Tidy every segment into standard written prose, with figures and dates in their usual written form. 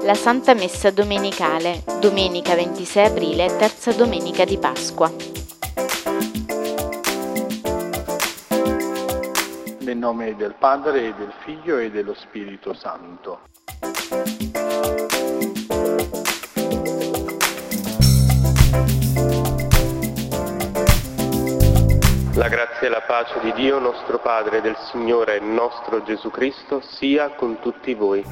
La Santa Messa Domenicale, domenica 26 aprile, terza domenica di Pasqua. Nel nome del Padre, e del Figlio, e dello Spirito Santo. La grazia e la pace di Dio nostro Padre, del Signore nostro Gesù Cristo, sia con tutti voi.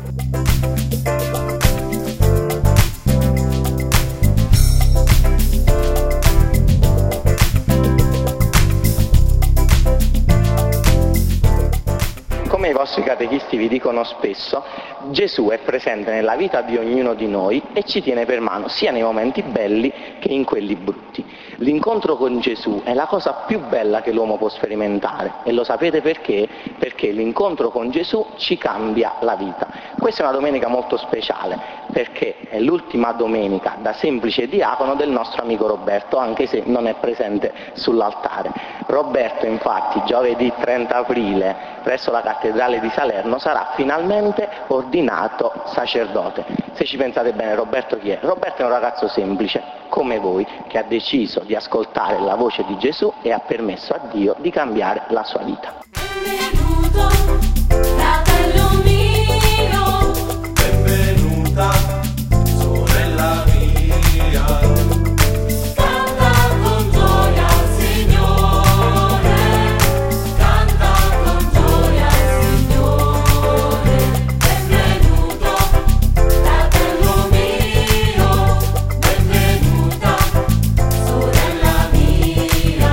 Come i vostri catechisti vi dicono spesso, Gesù è presente nella vita di ognuno di noi e ci tiene per mano sia nei momenti belli che in quelli brutti. L'incontro con Gesù è la cosa più bella che l'uomo può sperimentare, e lo sapete perché? Perché l'incontro con Gesù ci cambia la vita. Questa è una domenica molto speciale, perché è l'ultima domenica da semplice diacono del nostro amico Roberto, anche se non è presente sull'altare. Roberto, infatti, giovedì 30 aprile, presso la cattedrale di Salerno, sarà finalmente ordinato sacerdote. Se ci pensate bene, Roberto chi è? Roberto è un ragazzo semplice, come voi, che ha deciso di ascoltare la voce di Gesù e ha permesso a Dio di cambiare la sua vita. Benvenuto, fratello mio. Benvenuta, sorella mia. Canta con gioia al Signore. Canta con gioia al Signore. Benvenuto, fratello mio. Benvenuta, sorella mia.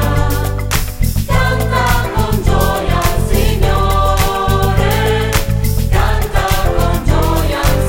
Canta con gioia al Signore. Canta con gioia al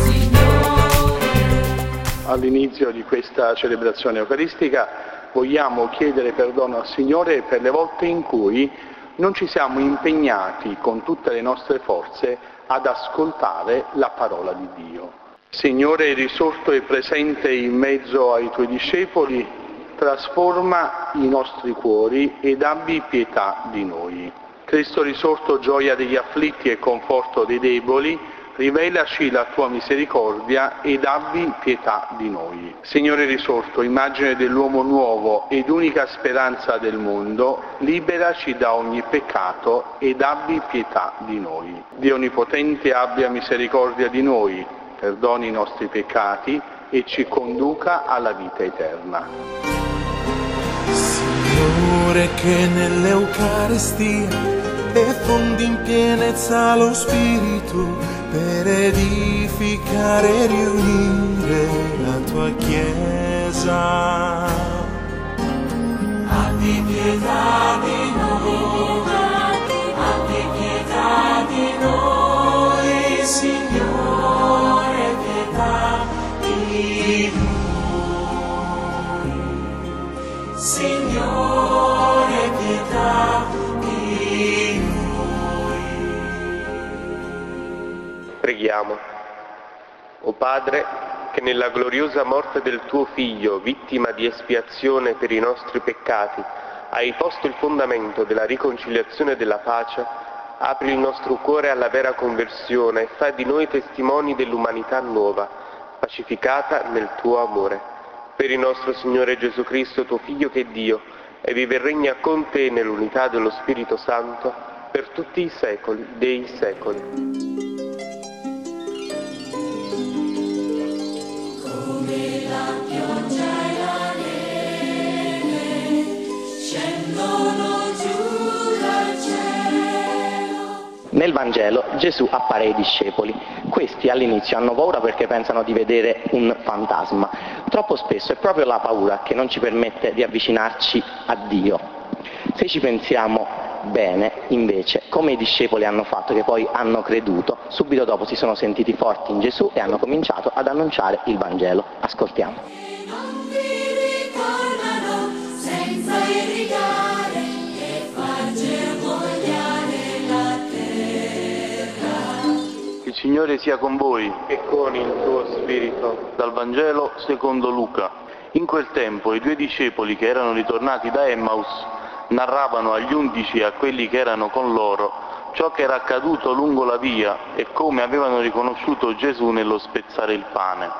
Signore. All'inizio di questa celebrazione eucaristica vogliamo chiedere perdono al Signore per le volte in cui non ci siamo impegnati con tutte le nostre forze ad ascoltare la parola di Dio. Signore, risorto e presente in mezzo ai Tuoi discepoli, trasforma i nostri cuori ed abbi pietà di noi. Cristo risorto, gioia degli afflitti e conforto dei deboli, rivelaci la Tua misericordia ed abbi pietà di noi. Signore risorto, immagine dell'uomo nuovo ed unica speranza del mondo, liberaci da ogni peccato ed abbi pietà di noi. Dio Onnipotente abbia misericordia di noi, perdoni i nostri peccati e ci conduca alla vita eterna. Signore, che nell'Eucaristia effondi in pienezza lo Spirito per edificare e riunire la Tua Chiesa. Abbi pietà di noi, abbi pietà di noi, Signore, pietà di noi. Signore, pietà di noi. Preghiamo. O Padre, che nella gloriosa morte del Tuo Figlio, vittima di espiazione per i nostri peccati, hai posto il fondamento della riconciliazione e della pace, apri il nostro cuore alla vera conversione e fai di noi testimoni dell'umanità nuova, pacificata nel Tuo amore. Per il nostro Signore Gesù Cristo, Tuo Figlio che è Dio, e vive e regna con Te nell'unità dello Spirito Santo, per tutti i secoli dei secoli. Nel Vangelo Gesù appare ai discepoli. Questi all'inizio hanno paura perché pensano di vedere un fantasma. Troppo spesso è proprio la paura che non ci permette di avvicinarci a Dio. Se ci pensiamo bene, invece, come i discepoli hanno fatto, che poi hanno creduto, subito dopo si sono sentiti forti in Gesù e hanno cominciato ad annunciare il Vangelo. Ascoltiamo. Non ti ricordano senza irrigare e far germogliare la terra. Il Signore sia con voi. E con il Tuo Spirito. Dal Vangelo secondo Luca. In quel tempo i 2 discepoli che erano ritornati da Emmaus narravano agli 11 e a quelli che erano con loro ciò che era accaduto lungo la via e come avevano riconosciuto Gesù nello spezzare il pane.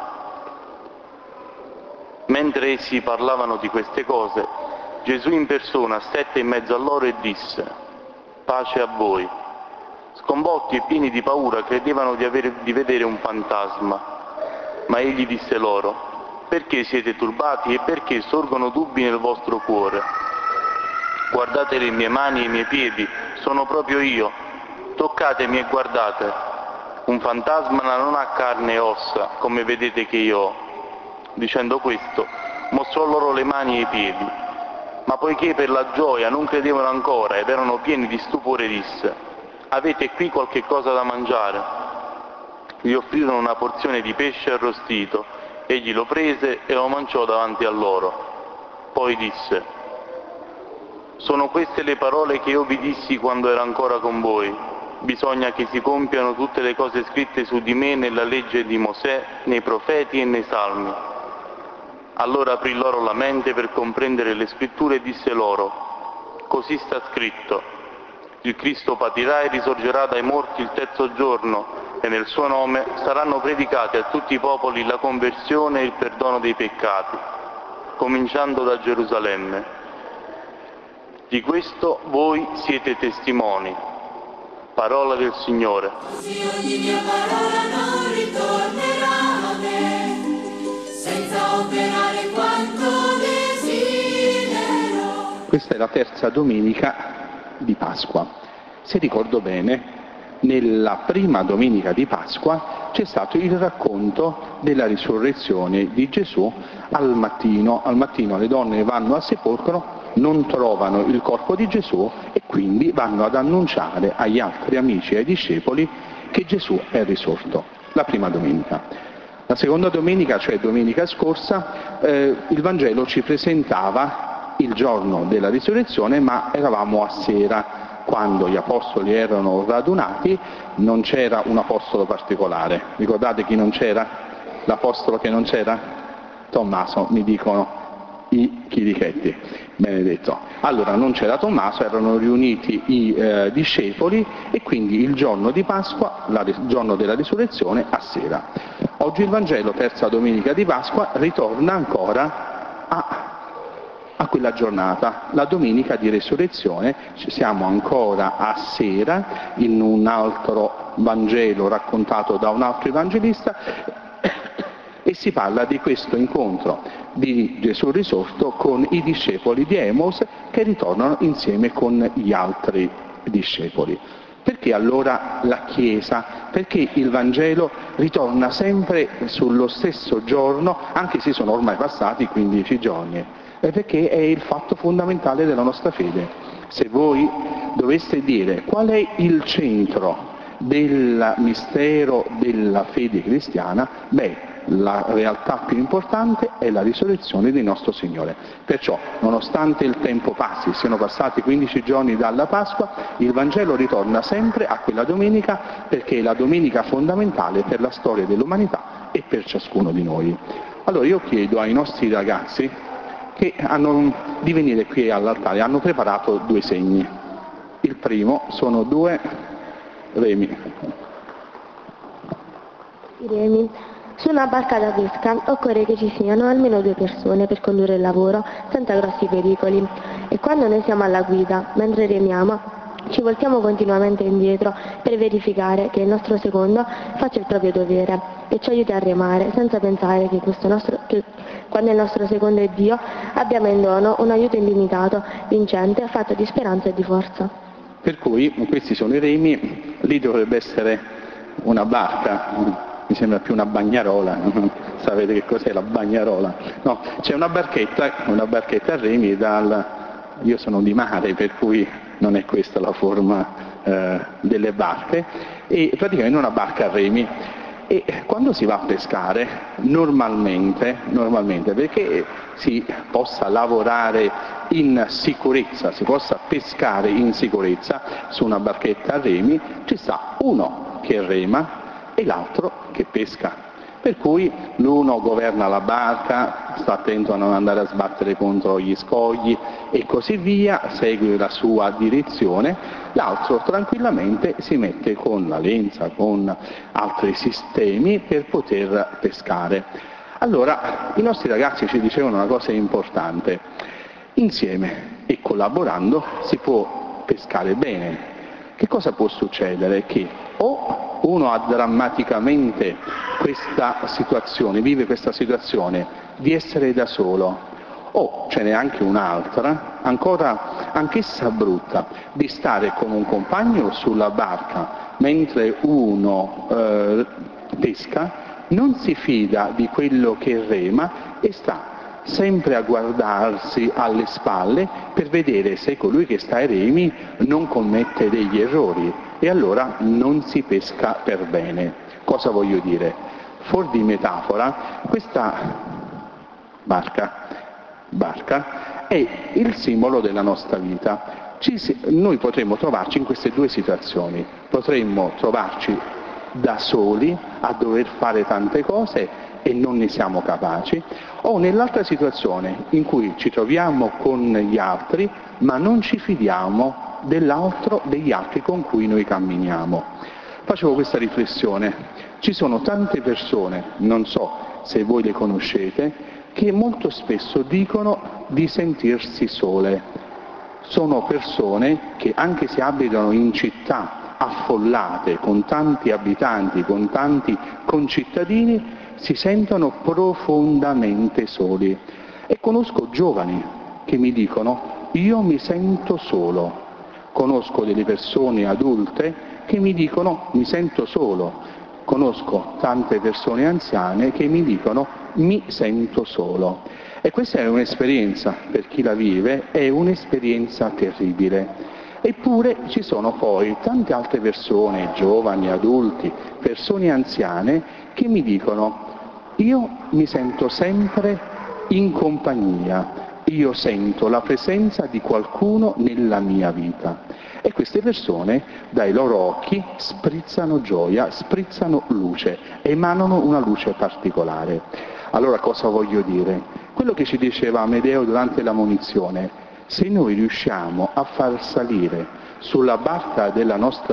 Mentre essi parlavano di queste cose, Gesù in persona stette in mezzo a loro e disse: «Pace a voi». Sconvolti e pieni di paura credevano di vedere un fantasma, ma egli disse loro: «Perché siete turbati e perché sorgono dubbi nel vostro cuore? Guardate le mie mani e i miei piedi, sono proprio io. Toccatemi e guardate. Un fantasma non ha carne e ossa, come vedete che io ho». Dicendo questo, mostrò loro le mani e i piedi. Ma poiché per la gioia non credevano ancora ed erano pieni di stupore, disse: «Avete qui qualche cosa da mangiare?» Gli offrirono una porzione di pesce arrostito. Egli lo prese e lo mangiò davanti a loro. Poi disse: «Sono queste le parole che io vi dissi quando ero ancora con voi. Bisogna che si compiano tutte le cose scritte su di me nella legge di Mosè, nei profeti e nei salmi». Allora aprì loro la mente per comprendere le scritture e disse loro: «Così sta scritto: il Cristo patirà e risorgerà dai morti il terzo giorno, e nel suo nome saranno predicati a tutti i popoli la conversione e il perdono dei peccati, cominciando da Gerusalemme. Di questo voi siete testimoni». Parola del Signore. Così ogni mia parola non ritornerà a me, senza operare quanto desidero. Questa è la terza domenica di Pasqua. Se ricordo bene, nella prima domenica di Pasqua c'è stato il racconto della risurrezione di Gesù al mattino. Al mattino le donne vanno al sepolcro, non trovano il corpo di Gesù e quindi vanno ad annunciare agli altri amici e ai discepoli che Gesù è risorto. La prima domenica. La seconda domenica, cioè domenica scorsa, il Vangelo ci presentava il giorno della risurrezione, ma eravamo a sera. Quando gli apostoli erano radunati non c'era un apostolo particolare. Ricordate chi non c'era? L'apostolo che non c'era? Tommaso, mi dicono i chirichetti, benedetto. Allora non c'era Tommaso, erano riuniti i discepoli e quindi il giorno di Pasqua, il giorno della risurrezione, a sera. Oggi il Vangelo, terza domenica di Pasqua, ritorna ancora a quella giornata, la domenica di resurrezione. Siamo ancora a sera in un altro Vangelo raccontato da un altro evangelista e si parla di questo incontro di Gesù risorto con i discepoli di Emaus che ritornano insieme con gli altri discepoli. Perché allora la Chiesa? Perché il Vangelo ritorna sempre sullo stesso giorno, anche se sono ormai passati 15 giorni? Perché è il fatto fondamentale della nostra fede. Se voi doveste dire qual è il centro del mistero della fede cristiana, la realtà più importante è la risurrezione di nostro Signore. Perciò, nonostante il tempo passi, siano passati 15 giorni dalla Pasqua, il Vangelo ritorna sempre a quella domenica perché è la domenica fondamentale per la storia dell'umanità e per ciascuno di noi. Allora io chiedo ai nostri ragazzi di venire qui all'altare. Hanno preparato 2 segni. Il primo sono 2 remi. I remi. Su una barca da pesca occorre che ci siano almeno 2 persone per condurre il lavoro senza grossi pericoli. E quando noi siamo alla guida, mentre remiamo, ci voltiamo continuamente indietro per verificare che il nostro secondo faccia il proprio dovere e ci aiuti a remare, senza pensare che quando il nostro secondo è Dio abbiamo in dono un aiuto illimitato, vincente, fatto di speranza e di forza. Per cui questi sono i remi, lì dovrebbe essere una barca. Mi sembra più una bagnarola, sapete che cos'è la bagnarola? No, c'è una barchetta a remi, io sono di mare, per cui non è questa la forma delle barche, e praticamente una barca a remi. E quando si va a pescare, normalmente perché si possa lavorare in sicurezza, si possa pescare in sicurezza su una barchetta a remi, ci sta uno che rema e l'altro che pesca. Per cui l'uno governa la barca, sta attento a non andare a sbattere contro gli scogli e così via, segue la sua direzione, l'altro tranquillamente si mette con la lenza, con altri sistemi per poter pescare. Allora i nostri ragazzi ci dicevano una cosa importante: insieme e collaborando si può pescare bene. Che cosa può succedere? Che o uno ha drammaticamente questa situazione, vive questa situazione di essere da solo, o ce n'è anche un'altra, ancora anch'essa brutta, di stare con un compagno sulla barca mentre uno pesca, non si fida di quello che rema e sta sempre a guardarsi alle spalle per vedere se colui che sta ai remi non commette degli errori, e allora non si pesca per bene. Cosa voglio dire? Fuori di metafora, questa barca è il simbolo della nostra vita. Noi potremmo trovarci in queste due situazioni: potremmo trovarci da soli a dover fare tante cose e non ne siamo capaci, o nell'altra situazione in cui ci troviamo con gli altri ma non ci fidiamo degli altri con cui noi camminiamo. Facevo questa riflessione: ci sono tante persone, non so se voi le conoscete, che molto spesso dicono di sentirsi sole. Sono persone che, anche se abitano in città affollate, con tanti abitanti, con tanti concittadini, si sentono profondamente soli. E conosco giovani che mi dicono: io mi sento solo. Conosco delle persone adulte che mi dicono: mi sento solo. Conosco tante persone anziane che mi dicono: mi sento solo. E questa è un'esperienza, per chi la vive, è un'esperienza terribile. Eppure ci sono poi tante altre persone, giovani, adulti, persone anziane, che mi dicono: io mi sento sempre in compagnia, io sento la presenza di qualcuno nella mia vita. E queste persone dai loro occhi sprizzano gioia, sprizzano luce, emanano una luce particolare. Allora cosa voglio dire? Quello che ci diceva Amedeo durante la monizione: se noi riusciamo a far salire sulla barca della nostra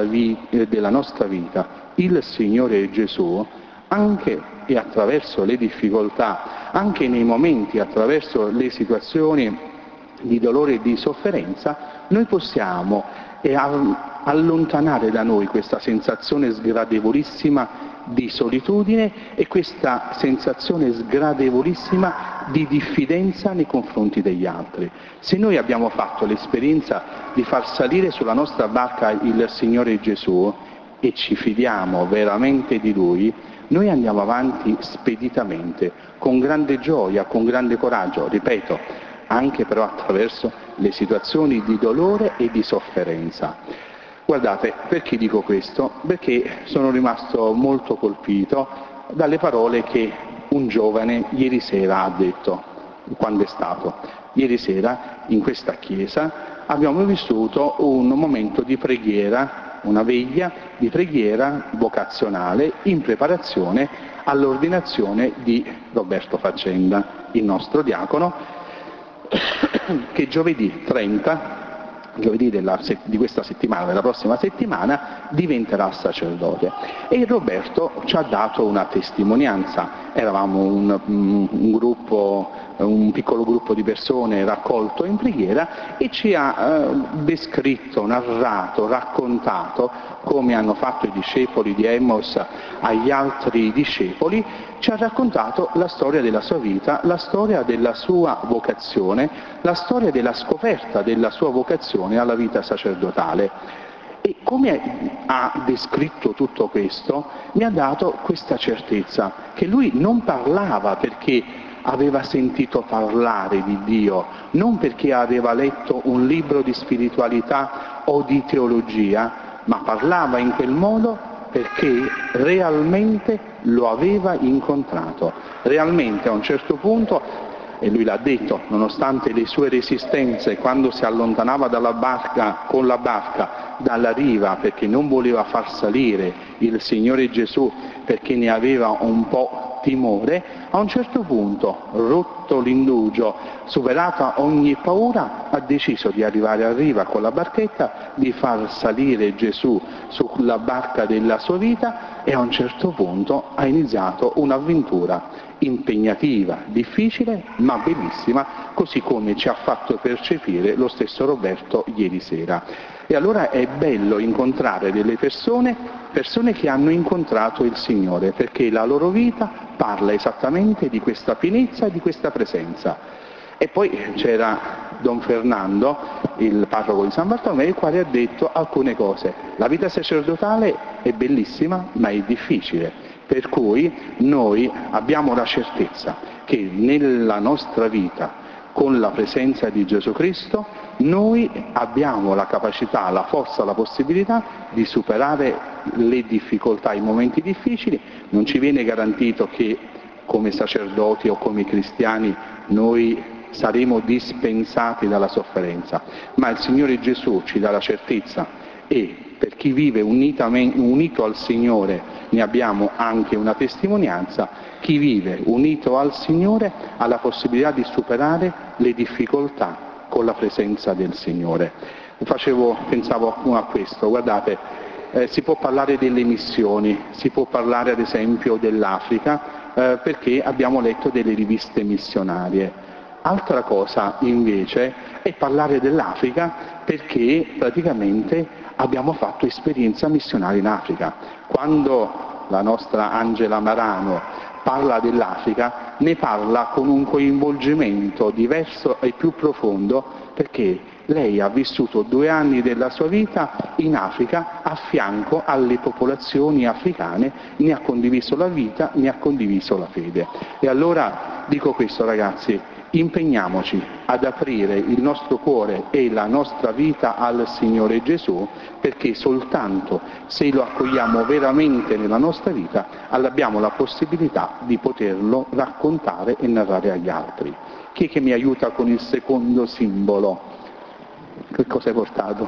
vita il Signore Gesù, anche e attraverso le difficoltà, anche nei momenti, attraverso le situazioni di dolore e di sofferenza, noi possiamo allontanare da noi questa sensazione sgradevolissima di solitudine e questa sensazione sgradevolissima di diffidenza nei confronti degli altri. Se noi abbiamo fatto l'esperienza di far salire sulla nostra barca il Signore Gesù e ci fidiamo veramente di Lui, noi andiamo avanti speditamente, con grande gioia, con grande coraggio, ripeto, anche però attraverso le situazioni di dolore e di sofferenza. Guardate, perché dico questo? Perché sono rimasto molto colpito dalle parole che un giovane ieri sera ha detto. Quando è stato? Ieri sera in questa chiesa abbiamo vissuto un momento di preghiera, una veglia di preghiera vocazionale in preparazione all'ordinazione di Roberto Faccenda, il nostro diacono, che giovedì 30, giovedì di questa settimana, della prossima settimana, diventerà sacerdote. E Roberto ci ha dato una testimonianza. Eravamo un piccolo gruppo di persone raccolto in preghiera, e ci ha descritto, narrato, raccontato come hanno fatto i discepoli di Emmaus agli altri discepoli. Ci ha raccontato la storia della sua vita, la storia della sua vocazione, la storia della scoperta della sua vocazione alla vita sacerdotale. E come ha descritto tutto questo, mi ha dato questa certezza, che lui non parlava perché aveva sentito parlare di Dio, non perché aveva letto un libro di spiritualità o di teologia, ma parlava in quel modo perché realmente lo aveva incontrato. Realmente a un certo punto, e lui l'ha detto, nonostante le sue resistenze, quando si allontanava dalla barca, con la barca dalla riva, perché non voleva far salire il Signore Gesù, perché ne aveva un po' timore, a un certo punto, rotto l'indugio, superata ogni paura, ha deciso di arrivare a riva con la barchetta, di far salire Gesù sulla barca della sua vita e a un certo punto ha iniziato un'avventura impegnativa, difficile, ma bellissima, così come ci ha fatto percepire lo stesso Roberto ieri sera. E allora è bello incontrare delle persone che hanno incontrato il Signore, perché la loro vita parla esattamente di questa pienezza e di questa presenza. E poi c'era Don Fernando, il parroco di San Bartolomeo, il quale ha detto alcune cose. La vita sacerdotale è bellissima, ma è difficile, per cui noi abbiamo la certezza che nella nostra vita, con la presenza di Gesù Cristo, noi abbiamo la capacità, la forza, la possibilità di superare le difficoltà, i momenti difficili. Non ci viene garantito che come sacerdoti o come cristiani noi saremo dispensati dalla sofferenza, ma il Signore Gesù ci dà la certezza, e per chi vive unito al Signore ne abbiamo anche una testimonianza. Chi vive unito al Signore ha la possibilità di superare le difficoltà con la presenza del Signore. Pensavo a questo, guardate, si può parlare delle missioni, si può parlare ad esempio dell'Africa, perché abbiamo letto delle riviste missionarie. Altra cosa invece è parlare dell'Africa perché praticamente abbiamo fatto esperienza missionaria in Africa. Quando la nostra Angela Marano parla dell'Africa, ne parla con un coinvolgimento diverso e più profondo, perché lei ha vissuto 2 anni della sua vita in Africa a fianco alle popolazioni africane, ne ha condiviso la vita, ne ha condiviso la fede. E allora dico questo, ragazzi, impegniamoci ad aprire il nostro cuore e la nostra vita al Signore Gesù, perché soltanto se lo accogliamo veramente nella nostra vita abbiamo la possibilità di poterlo raccontare e narrare agli altri. Chi è che mi aiuta con il secondo simbolo? Che cosa hai portato?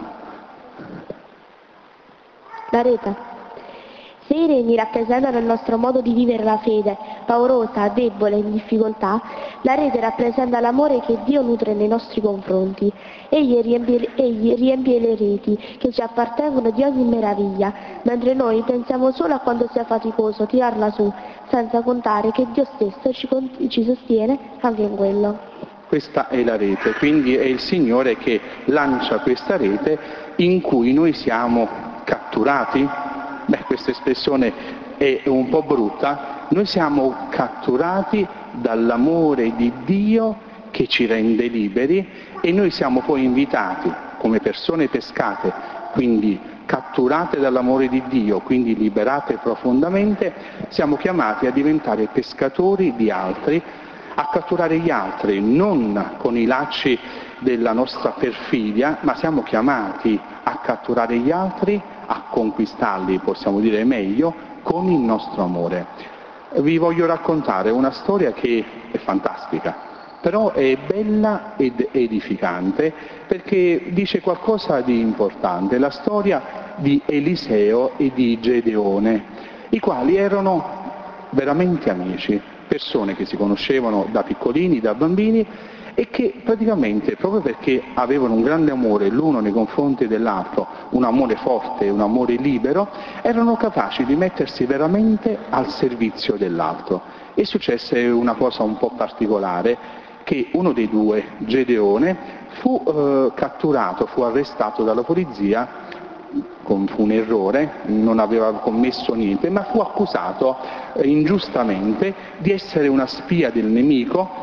La rete. Se i regni rappresentano il nostro modo di vivere la fede, paurosa, debole, in difficoltà, la rete rappresenta l'amore che Dio nutre nei nostri confronti. Egli riempie le reti che ci appartengono di ogni meraviglia, mentre noi pensiamo solo a quando sia faticoso tirarla su, senza contare che Dio stesso ci sostiene anche in quello. Questa è la rete, quindi è il Signore che lancia questa rete in cui noi siamo catturati. Questa espressione è un po' brutta. Noi siamo catturati dall'amore di Dio che ci rende liberi, e noi siamo poi invitati come persone pescate, quindi catturate dall'amore di Dio, quindi liberate profondamente, siamo chiamati a diventare pescatori di altri, a catturare gli altri non con i lacci della nostra perfidia, ma siamo chiamati a catturare gli altri, a conquistarli, possiamo dire meglio, con il nostro amore. Vi voglio raccontare una storia che è fantastica, però è bella ed edificante, perché dice qualcosa di importante, la storia di Eliseo e di Gedeone, i quali erano veramente amici, persone che si conoscevano da piccolini, da bambini, e che praticamente, proprio perché avevano un grande amore l'uno nei confronti dell'altro, un amore forte, un amore libero, erano capaci di mettersi veramente al servizio dell'altro. E successe una cosa un po' particolare, che uno dei due, Gedeone, fu catturato, fu arrestato dalla polizia, fu un errore, non aveva commesso niente, ma fu accusato ingiustamente di essere una spia del nemico.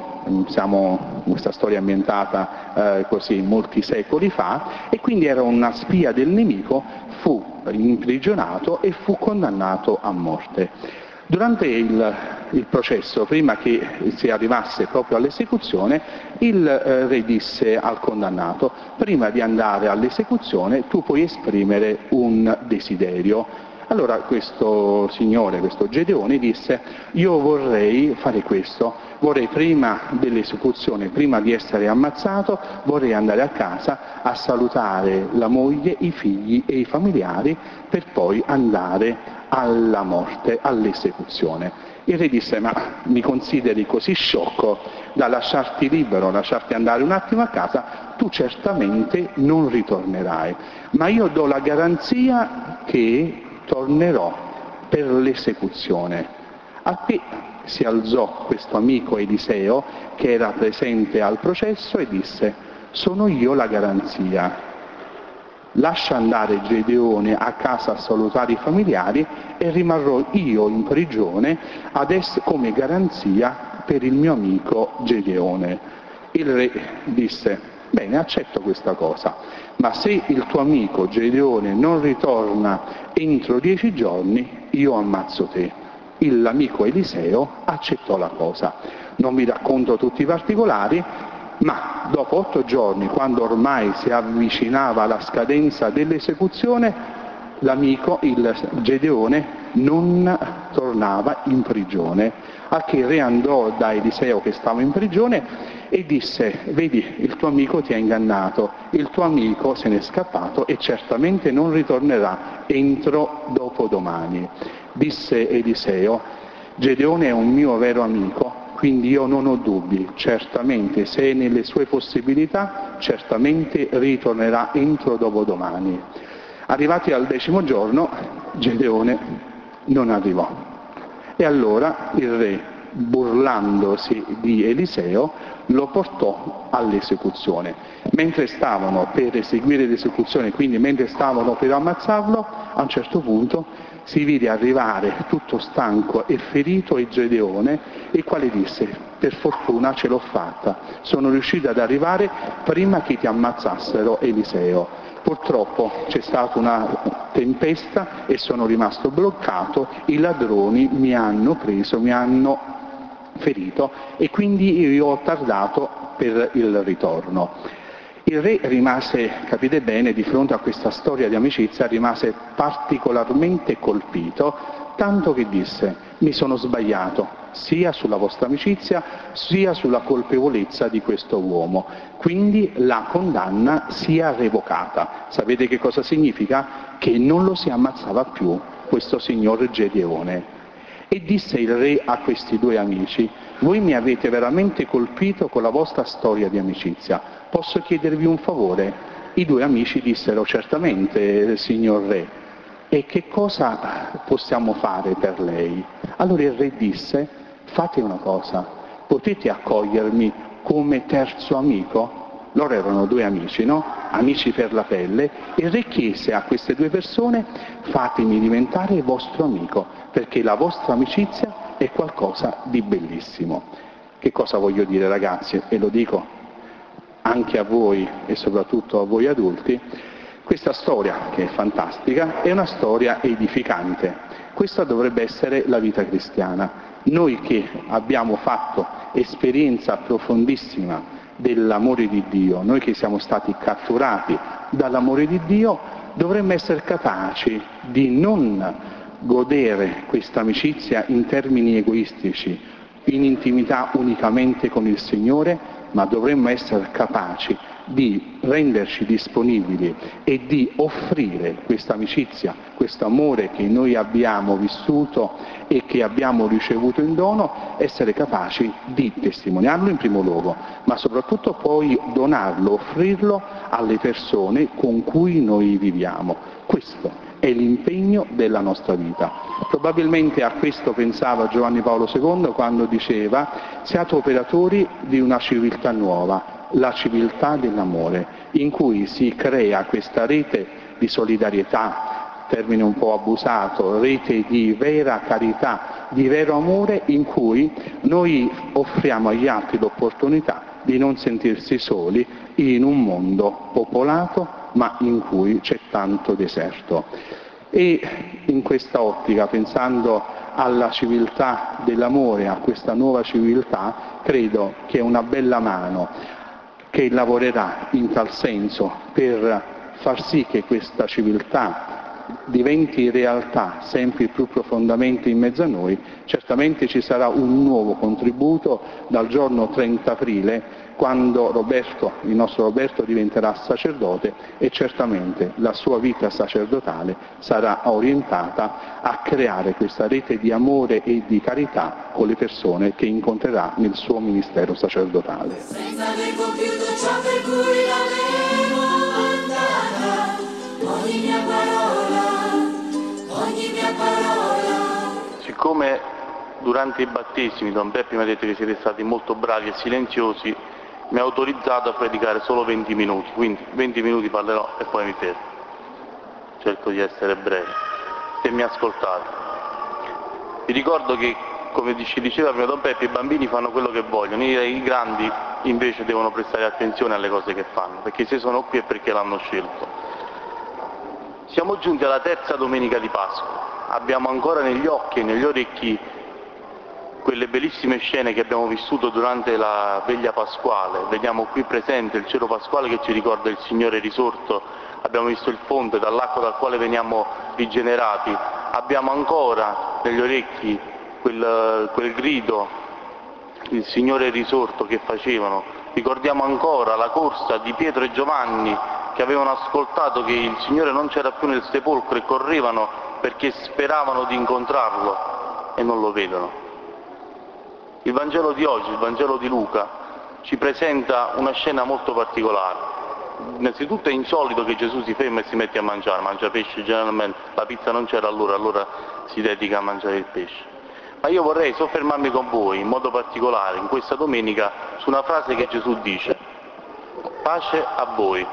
Questa storia è ambientata così molti secoli fa, e quindi era una spia del nemico, fu imprigionato e fu condannato a morte. Durante il processo, prima che si arrivasse proprio all'esecuzione, il re disse al condannato: prima di andare all'esecuzione tu puoi esprimere un desiderio. Allora questo signore, questo Gedeone, disse: io vorrei fare questo, vorrei prima dell'esecuzione, prima di essere ammazzato, vorrei andare a casa a salutare la moglie, i figli e i familiari, per poi andare alla morte, all'esecuzione. Il re disse: ma mi consideri così sciocco da lasciarti libero, lasciarti andare un attimo a casa? Tu certamente non ritornerai, ma io do la garanzia che tornerò per l'esecuzione. A che si alzò questo amico Eliseo che era presente al processo e disse: sono io la garanzia. Lascia andare Gedeone a casa a salutare i familiari e rimarrò io in prigione adesso come garanzia per il mio amico Gedeone. Il re disse: bene, accetto questa cosa, ma se il tuo amico Gedeone non ritorna entro 10 giorni, io ammazzo te. L'amico Eliseo accettò la cosa. Non vi racconto tutti i particolari, ma dopo 8 giorni, quando ormai si avvicinava alla scadenza dell'esecuzione, l'amico, il Gedeone, non tornava in prigione, a che il re andò da Eliseo che stava in prigione e disse: vedi, il tuo amico ti ha ingannato, il tuo amico se n'è scappato e certamente non ritornerà entro dopodomani. Disse Eliseo: Gedeone è un mio vero amico, quindi io non ho dubbi, certamente se è nelle sue possibilità, certamente ritornerà entro dopodomani. Arrivati al 10° giorno, Gedeone non arrivò. E allora il re, burlandosi di Eliseo, lo portò all'esecuzione. Mentre stavano per eseguire l'esecuzione, quindi mentre stavano per ammazzarlo, a un certo punto si vide arrivare tutto stanco e ferito il Gedeone, il quale disse: per fortuna ce l'ho fatta, sono riuscito ad arrivare prima che ti ammazzassero Eliseo. Purtroppo c'è stata una tempesta e sono rimasto bloccato, i ladroni mi hanno preso, mi hanno ferito e quindi io ho tardato per il ritorno. Il re rimase, capite bene, di fronte a questa storia di amicizia, rimase particolarmente colpito, tanto che disse: mi sono sbagliato sia sulla vostra amicizia sia sulla colpevolezza di questo uomo, quindi la condanna sia revocata. Sapete che cosa significa? Che non lo si ammazzava più questo signor Gedeone. E disse il re a questi 2 amici: voi mi avete veramente colpito con la vostra storia di amicizia, posso chiedervi un favore? I 2 amici dissero: certamente, signor re. E che cosa possiamo fare per lei? Allora il re disse: fate una cosa, potete accogliermi come terzo amico? Loro erano 2 amici, no? Amici per la pelle. Il re chiese a queste 2 persone: fatemi diventare vostro amico, perché la vostra amicizia è qualcosa di bellissimo. Che cosa voglio dire, ragazzi? E lo dico anche a voi e soprattutto a voi adulti: questa storia, che è fantastica, è una storia edificante. Questa dovrebbe essere la vita cristiana. Noi che abbiamo fatto esperienza profondissima dell'amore di Dio, noi che siamo stati catturati dall'amore di Dio, dovremmo essere capaci di non godere questa amicizia in termini egoistici, in intimità unicamente con il Signore, ma dovremmo essere capaci di renderci disponibili e di offrire questa amicizia, questo amore che noi abbiamo vissuto e che abbiamo ricevuto in dono, essere capaci di testimoniarlo in primo luogo, ma soprattutto poi donarlo, offrirlo alle persone con cui noi viviamo. Questo è l'impegno della nostra vita. Probabilmente a questo pensava Giovanni Paolo II quando diceva: siate operatori di una civiltà nuova, la civiltà dell'amore, in cui si crea questa rete di solidarietà, termine un po' abusato, rete di vera carità, di vero amore, in cui noi offriamo agli altri l'opportunità di non sentirsi soli in un mondo popolato ma in cui c'è tanto deserto. E in questa ottica, pensando alla civiltà dell'amore, a questa nuova civiltà, credo che è una bella mano che lavorerà in tal senso per far sì che questa civiltà diventi realtà sempre più profondamente in mezzo a noi, certamente ci sarà un nuovo contributo dal giorno 30 aprile, quando il nostro Roberto diventerà sacerdote e certamente la sua vita sacerdotale sarà orientata a creare questa rete di amore e di carità con le persone che incontrerà nel suo ministero sacerdotale. Senza aver compiuto ciò per cui l'avevo mandata, ogni mia parola. Siccome durante i battesimi Don Peppe mi ha detto che siete stati molto bravi e silenziosi, mi ha autorizzato a predicare solo 20 minuti, quindi 20 minuti parlerò e poi mi fermo. Cerco di essere breve, se mi ascoltate. Vi ricordo che, come ci diceva prima Don Peppe, i bambini fanno quello che vogliono, i grandi invece devono prestare attenzione alle cose che fanno, perché se sono qui è perché l'hanno scelto. Siamo giunti alla terza domenica di Pasqua, abbiamo ancora negli occhi e negli orecchi quelle bellissime scene che abbiamo vissuto durante la veglia pasquale. Vediamo qui presente il cielo pasquale che ci ricorda il Signore risorto, abbiamo visto il fonte dall'acqua dal quale veniamo rigenerati, abbiamo ancora negli orecchi quel grido, il Signore risorto che facevano, ricordiamo ancora la corsa di Pietro e Giovanni che avevano ascoltato che il Signore non c'era più nel sepolcro e correvano perché speravano di incontrarlo e non lo vedono. Il Vangelo di oggi, il Vangelo di Luca, ci presenta una scena molto particolare. Innanzitutto è insolito che Gesù si ferma e si mette a mangia pesce, generalmente la pizza non c'era allora si dedica a mangiare il pesce. Ma io vorrei soffermarmi con voi, in modo particolare, in questa domenica, su una frase che Gesù dice: pace a voi.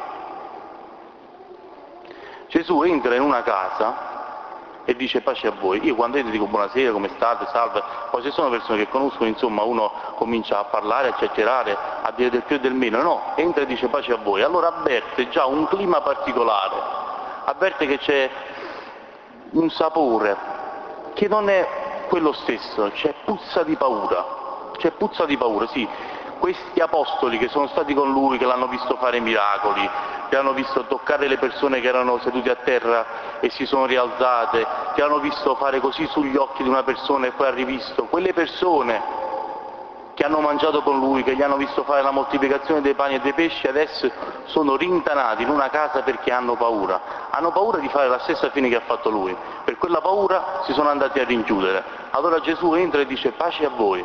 Gesù entra in una casa e dice pace a voi. Io quando entro dico buonasera, come state, salve, poi se sono persone che conoscono, insomma, uno comincia a parlare, a chiacchierare, a dire del più e del meno. No, entra e dice pace a voi. Allora avverte già un clima particolare, avverte che c'è un sapore che non è quello stesso, c'è puzza di paura, sì. Questi apostoli che sono stati con lui, che l'hanno visto fare miracoli, che hanno visto toccare le persone che erano sedute a terra e si sono rialzate, che hanno visto fare così sugli occhi di una persona e poi ha rivisto, quelle persone che hanno mangiato con lui, che gli hanno visto fare la moltiplicazione dei pani e dei pesci, adesso sono rintanati in una casa perché hanno paura di fare la stessa fine che ha fatto lui. Per quella paura si sono andati a rinchiudere. Allora Gesù entra e dice pace a voi.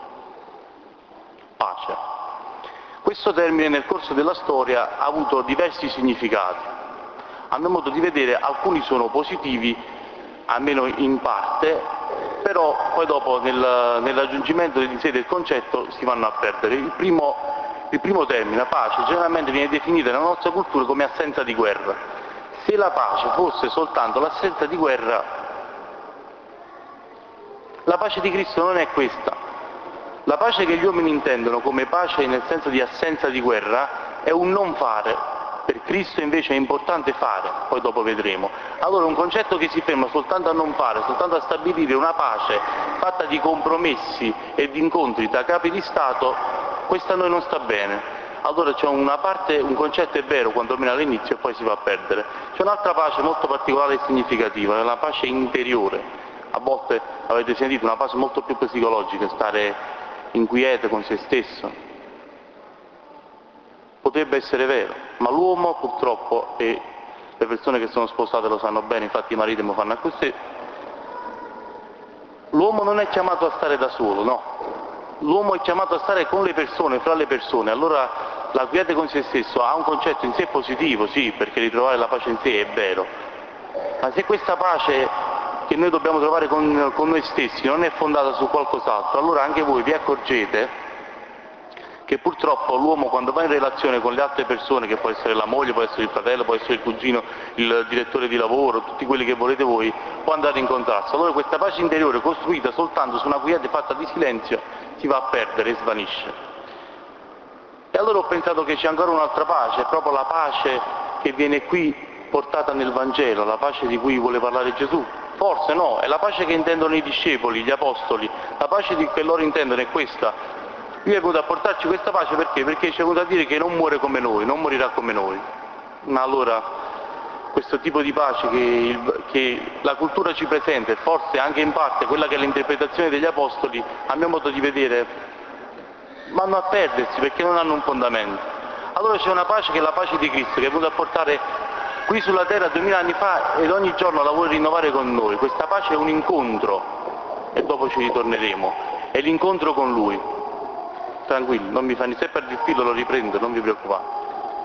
Pace. Questo termine nel corso della storia ha avuto diversi significati. A mio modo di vedere alcuni sono positivi, almeno in parte, però poi dopo nell'aggiungimento di sé del concetto si vanno a perdere. Il primo termine, pace, generalmente viene definita nella nostra cultura come assenza di guerra. Se la pace fosse soltanto l'assenza di guerra, la pace di Cristo non è questa. La pace che gli uomini intendono come pace nel senso di assenza di guerra è un non fare. Per Cristo invece è importante fare, poi dopo vedremo. Allora un concetto che si ferma soltanto a non fare, soltanto a stabilire una pace fatta di compromessi e di incontri tra capi di Stato, questa a noi non sta bene. Allora c'è una parte, un concetto è vero quantomeno all'inizio e poi si va a perdere. C'è un'altra pace molto particolare e significativa, è la pace interiore. A volte avete sentito una pace molto più psicologica, stare inquiete con se stesso. Potrebbe essere vero, ma l'uomo purtroppo, e le persone che sono sposate lo sanno bene, infatti i mariti mi fanno così, l'uomo non è chiamato a stare da solo, no. L'uomo è chiamato a stare con le persone, fra le persone. Allora la quiete con se stesso ha un concetto in sé positivo, sì, perché ritrovare la pace in sé è vero, ma se questa pace che noi dobbiamo trovare con noi stessi non è fondata su qualcos'altro, allora anche voi vi accorgete che purtroppo l'uomo quando va in relazione con le altre persone, che può essere la moglie, può essere il fratello, può essere il cugino, il direttore di lavoro, tutti quelli che volete voi, può andare in contrasto. Allora questa pace interiore costruita soltanto su una quiete fatta di silenzio si va a perdere e svanisce. E allora ho pensato che c'è ancora un'altra pace, proprio la pace che viene qui portata nel Vangelo, la pace di cui vuole parlare Gesù. Forse no, è la pace che intendono i discepoli, gli apostoli, la pace che loro intendono è questa. Lui è venuto a portarci questa pace perché? Perché ci è venuto a dire che non muore come noi, non morirà come noi. Ma allora questo tipo di pace che la cultura ci presenta, e forse anche in parte quella che è l'interpretazione degli Apostoli, a mio modo di vedere, vanno a perdersi perché non hanno un fondamento. Allora c'è una pace che è la pace di Cristo, che è venuta a portare qui sulla terra 2000 anni fa ed ogni giorno la vuole rinnovare con noi. Questa pace è un incontro, e dopo ci ritorneremo, è l'incontro con Lui. Tranquillo, non mi fanno, se perdi il filo lo riprendo, non vi preoccupate.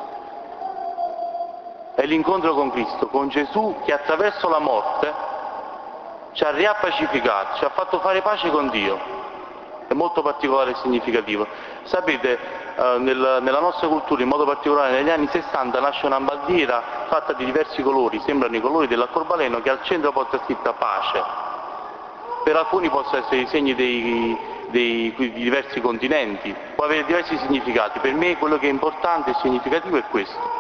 È l'incontro con Cristo, con Gesù, che attraverso la morte ci ha riappacificato, ci ha fatto fare pace con Dio. È molto particolare e significativo. Sapete, nella nostra cultura, in modo particolare negli anni 60, nasce una bandiera fatta di diversi colori, sembrano i colori dell'arcobaleno, che al centro porta scritta pace. Per alcuni possono essere i segni di diversi continenti, può avere diversi significati. Per me quello che è importante e significativo è questo.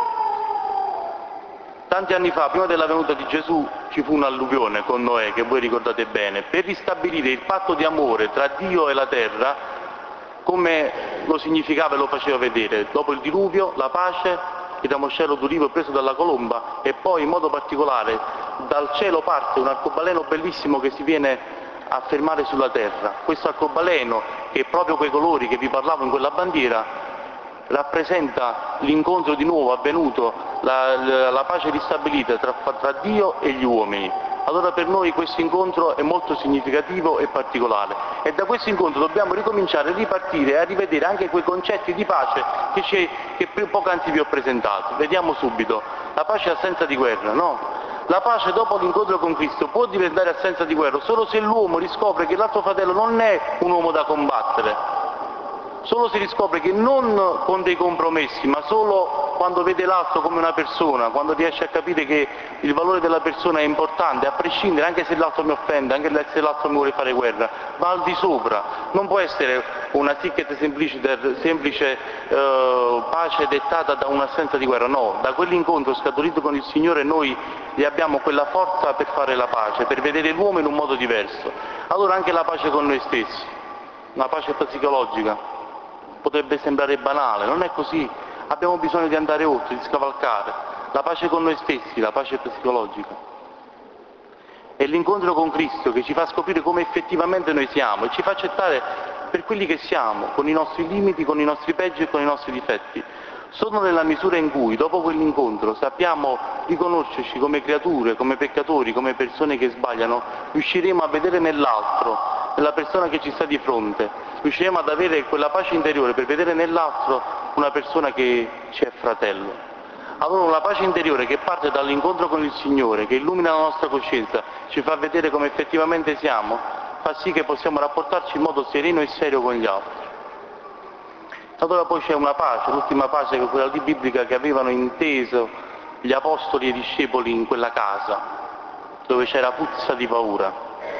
Tanti anni fa, prima della venuta di Gesù, ci fu un'alluvione con Noè, che voi ricordate bene, per ristabilire il patto di amore tra Dio e la terra, come lo significava e lo faceva vedere. Dopo il diluvio, la pace, il ramoscello d'ulivo preso dalla colomba, e poi in modo particolare dal cielo parte un arcobaleno bellissimo che si viene a fermare sulla terra. Questo arcobaleno, che è proprio quei colori che vi parlavo in quella bandiera, rappresenta l'incontro di nuovo avvenuto, la pace ristabilita tra Dio e gli uomini. Allora per noi questo incontro è molto significativo e particolare, e da questo incontro dobbiamo ricominciare a ripartire e a rivedere anche quei concetti di pace che poc'anzi vi ho presentato. Vediamo subito. La pace è assenza di guerra, no? La pace dopo l'incontro con Cristo può diventare assenza di guerra solo se l'uomo riscopre che l'altro fratello non è un uomo da combattere. Solo si riscopre che non con dei compromessi, ma solo quando vede l'altro come una persona, quando riesce a capire che il valore della persona è importante, a prescindere, anche se l'altro mi offende, anche se l'altro mi vuole fare guerra, va al di sopra. Non può essere una sic et semplice pace dettata da un'assenza di guerra, no. Da quell'incontro scaturito con il Signore noi abbiamo quella forza per fare la pace, per vedere l'uomo in un modo diverso. Allora anche la pace con noi stessi, una pace psicologica. Potrebbe sembrare banale, non è così. Abbiamo bisogno di andare oltre, di scavalcare. La pace con noi stessi, la pace psicologica. È l'incontro con Cristo che ci fa scoprire come effettivamente noi siamo e ci fa accettare per quelli che siamo, con i nostri limiti, con i nostri pregi e con i nostri difetti. Solo nella misura in cui, dopo quell'incontro, sappiamo riconoscerci come creature, come peccatori, come persone che sbagliano, riusciremo a vedere nell'altro, nella persona che ci sta di fronte, riusciremo ad avere quella pace interiore per vedere nell'altro una persona che ci è fratello. Allora una pace interiore che parte dall'incontro con il Signore, che illumina la nostra coscienza, ci fa vedere come effettivamente siamo, fa sì che possiamo rapportarci in modo sereno e serio con gli altri. Allora poi c'è una pace, l'ultima pace, che è quella lì biblica, che avevano inteso gli apostoli e i discepoli in quella casa, dove c'era puzza di paura.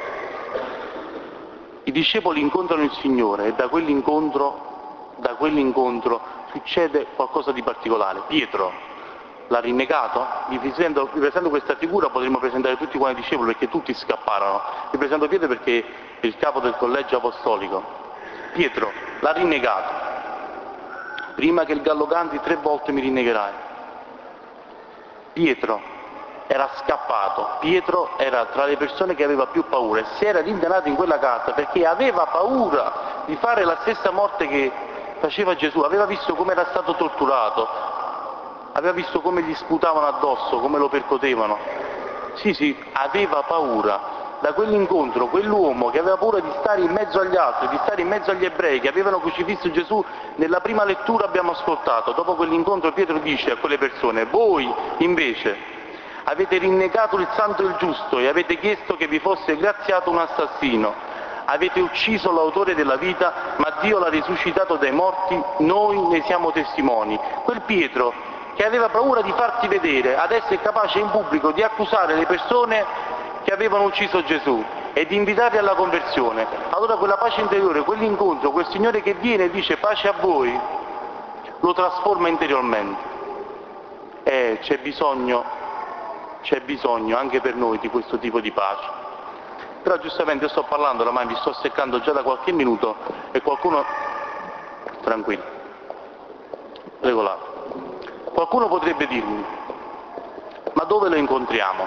I discepoli incontrano il Signore e da quell'incontro succede qualcosa di particolare. Pietro l'ha rinnegato? Vi presento questa figura, potremmo presentare tutti quanti i discepoli perché tutti scapparono. Vi presento Pietro perché è il capo del collegio apostolico. Pietro l'ha rinnegato. Prima che il gallo canti 3 volte mi rinnegherai. Pietro era scappato, Pietro era tra le persone che aveva più paura e si era rintenato in quella casa perché aveva paura di fare la stessa morte che faceva Gesù, aveva visto come era stato torturato, aveva visto come gli sputavano addosso, come lo percotevano. Sì, aveva paura. Da quell'incontro, quell'uomo che aveva paura di stare in mezzo agli altri, di stare in mezzo agli ebrei che avevano crocifisso Gesù, nella prima lettura abbiamo ascoltato, dopo quell'incontro Pietro dice a quelle persone: voi invece avete rinnegato il santo e il giusto e avete chiesto che vi fosse graziato un assassino, avete ucciso l'autore della vita, ma Dio l'ha risuscitato dai morti, noi ne siamo testimoni. Quel Pietro che aveva paura di farsi vedere, adesso è capace in pubblico di accusare le persone che avevano ucciso Gesù e di invitarli alla conversione. Allora quella pace interiore, quell'incontro, quel Signore che viene e dice pace a voi, lo trasforma interiormente. C'è bisogno anche per noi di questo tipo di pace. Però giustamente io sto parlando, ormai mi sto seccando già da qualche minuto e qualcuno, tranquillo, regolato, qualcuno potrebbe dirmi: Ma dove lo incontriamo?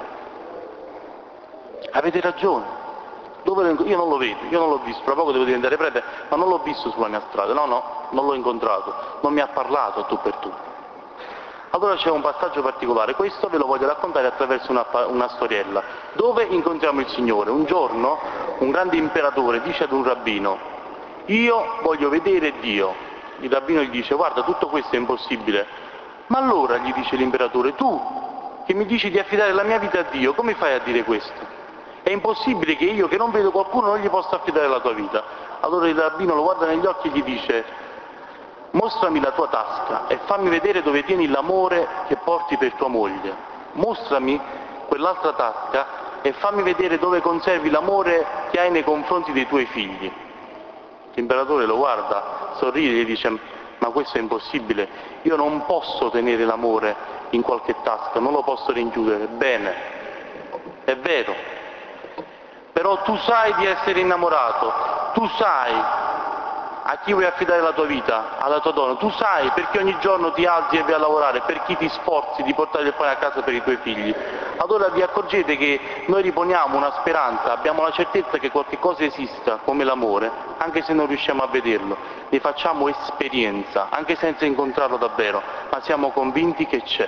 Avete ragione. Io non lo vedo, io non l'ho visto, tra poco devo diventare prete, ma non l'ho visto sulla mia strada, no, non l'ho incontrato, non mi ha parlato a tu per tu. Allora c'è un passaggio particolare, questo ve lo voglio raccontare attraverso una storiella, dove incontriamo il Signore. Un giorno un grande imperatore dice ad un rabbino: io voglio vedere Dio. Il rabbino gli dice: guarda, tutto questo è impossibile. Ma allora, gli dice l'imperatore, tu che mi dici di affidare la mia vita a Dio, come fai a dire questo? È impossibile che io, che non vedo qualcuno, non gli possa affidare la tua vita. Allora il rabbino lo guarda negli occhi e gli dice: mostrami la tua tasca e fammi vedere dove tieni l'amore che porti per tua moglie. Mostrami quell'altra tasca e fammi vedere dove conservi l'amore che hai nei confronti dei tuoi figli. L'imperatore lo guarda, sorride e gli dice: ma questo è impossibile, io non posso tenere l'amore in qualche tasca, non lo posso rinchiudere. Bene, è vero. Però tu sai di essere innamorato, tu sai a chi vuoi affidare la tua vita, alla tua donna, tu sai perché ogni giorno ti alzi e vai a lavorare, per chi ti sforzi di portare il pane a casa per i tuoi figli. Allora vi accorgete che noi riponiamo una speranza, abbiamo la certezza che qualche cosa esista come l'amore, anche se non riusciamo a vederlo, ne facciamo esperienza, anche senza incontrarlo davvero, ma siamo convinti che c'è.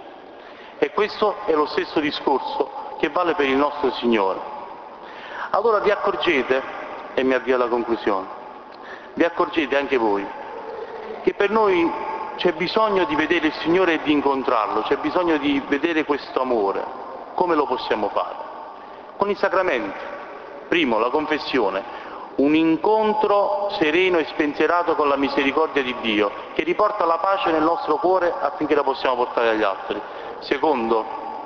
E questo è lo stesso discorso che vale per il nostro Signore. Allora vi accorgete, e mi avvio alla conclusione, vi accorgete anche voi che per noi c'è bisogno di vedere il Signore e di incontrarlo, c'è bisogno di vedere questo amore. Come lo possiamo fare? Con i sacramenti. Primo, la confessione, un incontro sereno e spensierato con la misericordia di Dio, che riporta la pace nel nostro cuore affinché la possiamo portare agli altri. Secondo,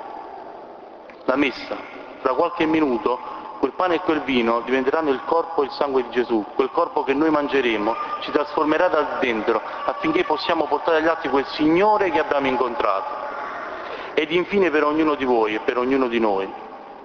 la messa. Fra qualche minuto quel pane e quel vino diventeranno il corpo e il sangue di Gesù, quel corpo che noi mangeremo ci trasformerà da dentro affinché possiamo portare agli altri quel Signore che abbiamo incontrato. Ed infine per ognuno di voi e per ognuno di noi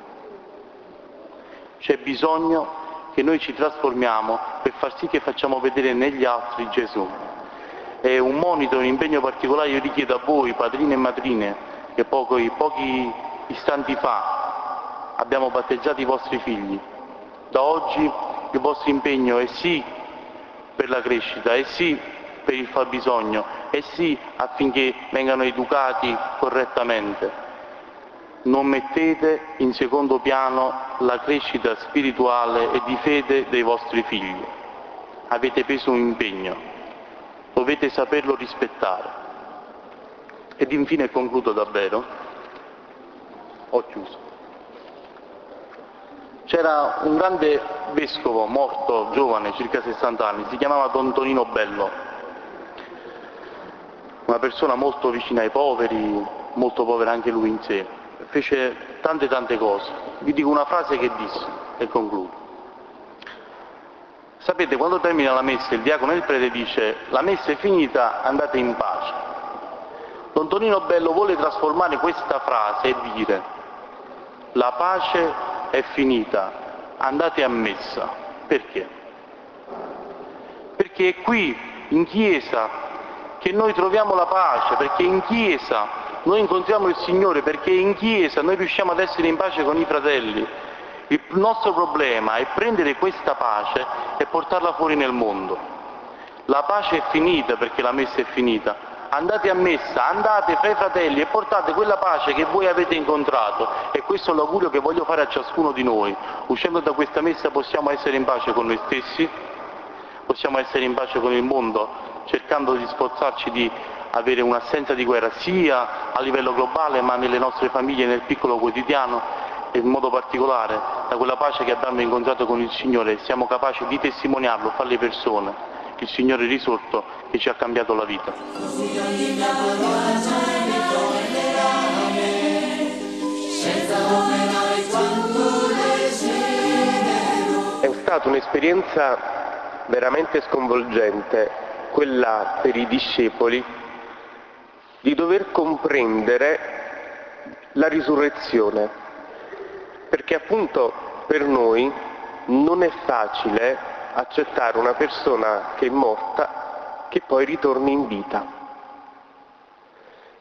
c'è bisogno che noi ci trasformiamo per far sì che facciamo vedere negli altri Gesù. È un monito, un impegno particolare io richiedo a voi, padrine e madrine, che pochi istanti fa abbiamo battezzato i vostri figli. Da oggi il vostro impegno è sì per la crescita, è sì per il fabbisogno, è sì affinché vengano educati correttamente. Non mettete in secondo piano la crescita spirituale e di fede dei vostri figli. Avete preso un impegno, dovete saperlo rispettare. Ed infine concludo davvero, ho chiuso. C'era un grande vescovo morto giovane, circa 60 anni, si chiamava Don Tonino Bello, una persona molto vicina ai poveri, molto povera anche lui in sé, fece tante cose. Vi dico una frase che disse e concludo. Sapete, quando termina la messa il diacono e il prete dice: la messa è finita, andate in pace. Don Tonino Bello vuole trasformare questa frase e dire: la pace è finita, andate a messa. Perché? Perché è qui, in Chiesa, che noi troviamo la pace, perché in Chiesa noi incontriamo il Signore, perché in Chiesa noi riusciamo ad essere in pace con i fratelli. Il nostro problema è prendere questa pace e portarla fuori nel mondo. La pace è finita perché la messa è finita. Andate a messa, andate fra i fratelli e portate quella pace che voi avete incontrato, e questo è l'augurio che voglio fare a ciascuno di noi. Uscendo da questa messa possiamo essere in pace con noi stessi, possiamo essere in pace con il mondo, cercando di sforzarci di avere un'assenza di guerra sia a livello globale ma nelle nostre famiglie, nel piccolo quotidiano, e in modo particolare da quella pace che abbiamo incontrato con il Signore siamo capaci di testimoniarlo fra le persone, il Signore risorto che ci ha cambiato la vita. Così ogni mia parola cielo tornerà a me, senza operare quanto desidero. È stata un'esperienza veramente sconvolgente, quella per i discepoli, di dover comprendere la risurrezione, perché appunto per noi non è facile accettare una persona che è morta che poi ritorni in vita.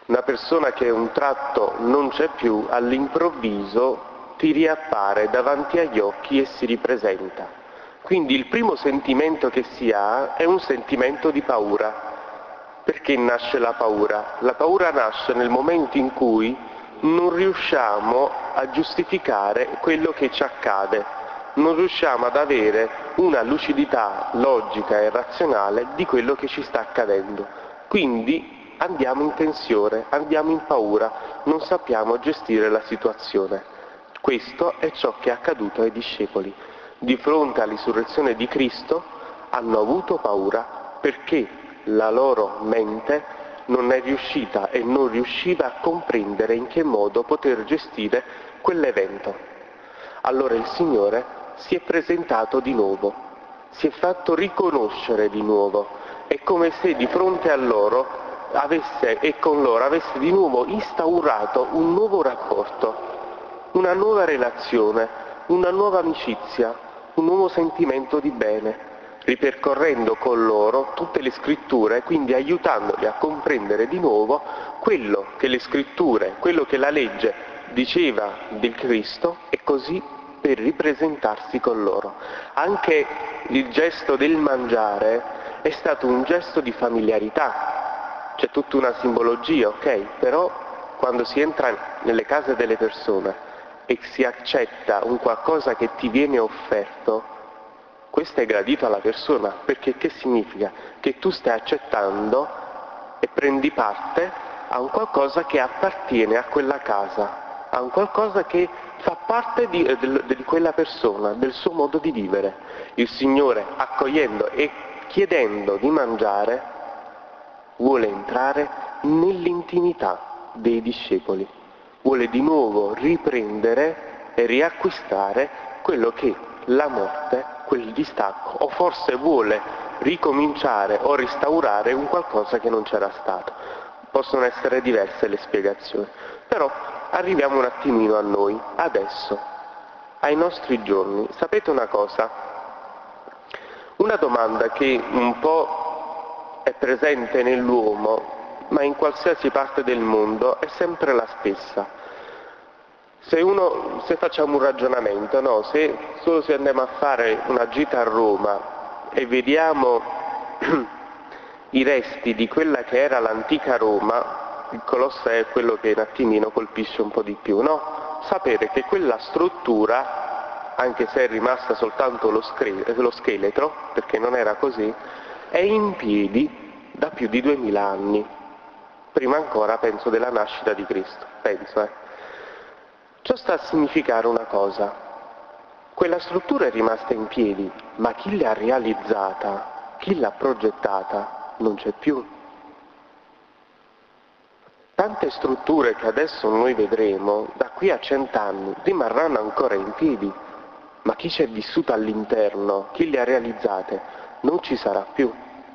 Una persona che un tratto non c'è più, all'improvviso ti riappare davanti agli occhi e si ripresenta. Quindi il primo sentimento che si ha è un sentimento di paura. Perché nasce la paura? La paura nasce nel momento in cui non riusciamo a giustificare quello che ci accade, non riusciamo ad avere una lucidità logica e razionale di quello che ci sta accadendo. Quindi andiamo in tensione, andiamo in paura, non sappiamo gestire la situazione. Questo è ciò che è accaduto ai discepoli. Di fronte alla risurrezione di Cristo hanno avuto paura perché la loro mente non è riuscita e non riusciva a comprendere in che modo poter gestire quell'evento. Allora il Signore si è presentato di nuovo, si è fatto riconoscere di nuovo. È come se di fronte a loro e con loro avesse di nuovo instaurato un nuovo rapporto, una nuova relazione, una nuova amicizia, un nuovo sentimento di bene, ripercorrendo con loro tutte le scritture, quindi aiutandoli a comprendere di nuovo quello che le scritture, quello che la legge diceva del Cristo, e così per ripresentarsi con loro. Anche il gesto del mangiare è stato un gesto di familiarità, c'è tutta una simbologia, ok? Però quando si entra nelle case delle persone e si accetta un qualcosa che ti viene offerto, questo è gradito alla persona, perché che significa? Che tu stai accettando e prendi parte a un qualcosa che appartiene a quella casa, a un qualcosa che fa parte di quella persona, del suo modo di vivere. Il Signore, accogliendo e chiedendo di mangiare, vuole entrare nell'intimità dei discepoli, vuole di nuovo riprendere e riacquistare quello che la morte, quel distacco, o forse vuole ricominciare o restaurare un qualcosa che non c'era stato. Possono essere diverse le spiegazioni, però arriviamo un attimino a noi, adesso, ai nostri giorni. Sapete una cosa? Una domanda che un po' è presente nell'uomo, ma in qualsiasi parte del mondo, è sempre la stessa. Se facciamo un ragionamento, no? Se andiamo a fare una gita a Roma e vediamo i resti di quella che era l'antica Roma, il Colosseo è quello che un attimino colpisce un po' di più, no? Sapere che quella struttura, anche se è rimasta soltanto lo scheletro, perché non era così, è in piedi da più di 2000 anni, prima ancora, penso, della nascita di Cristo, Ciò sta a significare una cosa: quella struttura è rimasta in piedi, ma chi l'ha realizzata, chi l'ha progettata, non c'è più. Tante strutture che adesso noi vedremo, da qui a 100 anni, rimarranno ancora in piedi, ma chi ci è vissuto all'interno, chi le ha realizzate, non ci sarà più.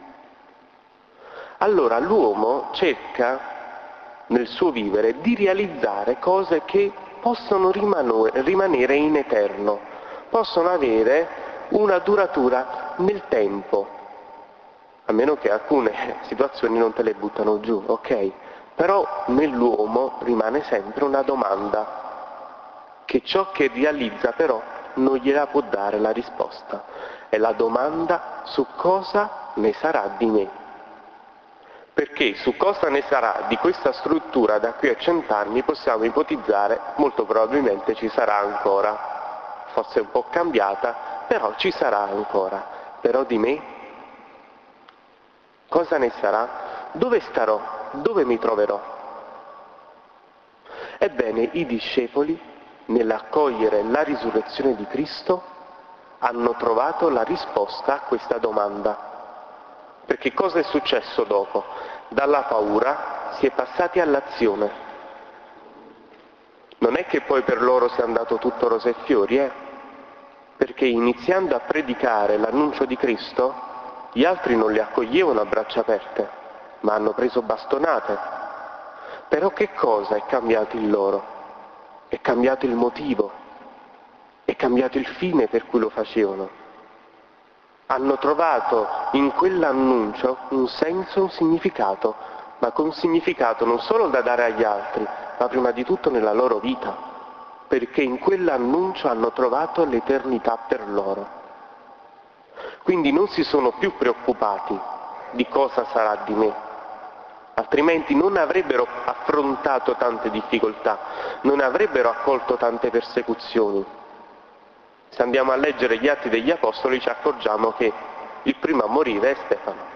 Allora l'uomo cerca nel suo vivere di realizzare cose che possono rimanere in eterno, possono avere una duratura nel tempo, a meno che alcune situazioni non te le buttano giù, ok? Però nell'uomo rimane sempre una domanda, che ciò che realizza però non gliela può dare la risposta. È la domanda su cosa ne sarà di me. Perché su cosa ne sarà di questa struttura da qui a 100 anni possiamo ipotizzare, molto probabilmente ci sarà ancora, forse un po' cambiata, però ci sarà ancora. Però di me? Cosa ne sarà? Dove starò? Dove mi troverò? Ebbene, i discepoli, nell'accogliere la risurrezione di Cristo, hanno trovato la risposta a questa domanda. Perché cosa è successo dopo? Dalla paura si è passati all'azione. Non è che poi per loro sia andato tutto rose e fiori, perché iniziando a predicare l'annuncio di Cristo, gli altri non li accoglievano a braccia aperte, ma hanno preso bastonate. Però che cosa è cambiato in loro? È cambiato il motivo, è cambiato il fine per cui lo facevano. Hanno trovato in quell'annuncio un senso, un significato, ma con significato non solo da dare agli altri, ma prima di tutto nella loro vita, perché in quell'annuncio hanno trovato l'eternità per loro. Quindi non si sono più preoccupati di cosa sarà di me, altrimenti non avrebbero affrontato tante difficoltà, non avrebbero accolto tante persecuzioni. Se andiamo a leggere gli Atti degli Apostoli ci accorgiamo che il primo a morire è Stefano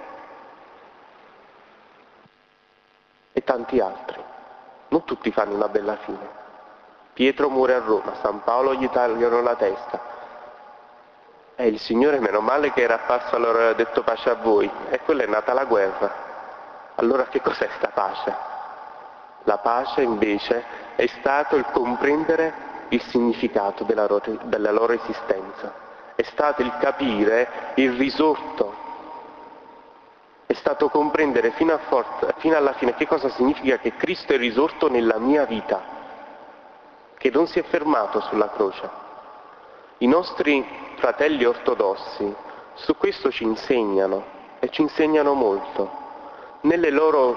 e tanti altri. Non tutti fanno una bella fine. Pietro muore a Roma, San Paolo gli tagliano la testa. E il Signore, meno male che era apparso, allora aveva detto pace a voi, e quella è nata la guerra. Allora che cos'è sta pace? La pace invece è stato il comprendere il significato della loro esistenza, è stato il capire il risorto, è stato comprendere fino alla fine che cosa significa che Cristo è risorto nella mia vita, che non si è fermato sulla croce. I nostri fratelli ortodossi su questo ci insegnano, e ci insegnano molto. Nelle loro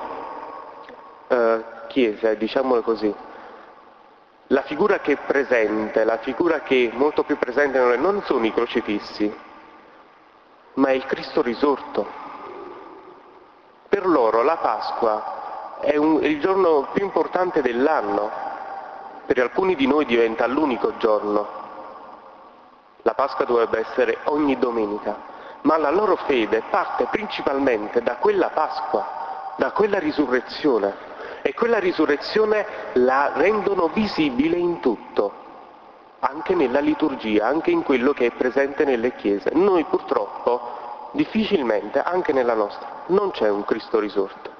chiese, diciamolo così, la figura che è presente, la figura che è molto più presente non sono i crocifissi, ma è il Cristo risorto. Per loro la Pasqua è il giorno più importante dell'anno, per alcuni di noi diventa l'unico giorno. La Pasqua dovrebbe essere ogni domenica, ma la loro fede parte principalmente da quella Pasqua, da quella risurrezione. E quella risurrezione la rendono visibile in tutto, anche nella liturgia, anche in quello che è presente nelle chiese. Noi purtroppo, difficilmente, anche nella nostra, non c'è un Cristo risorto.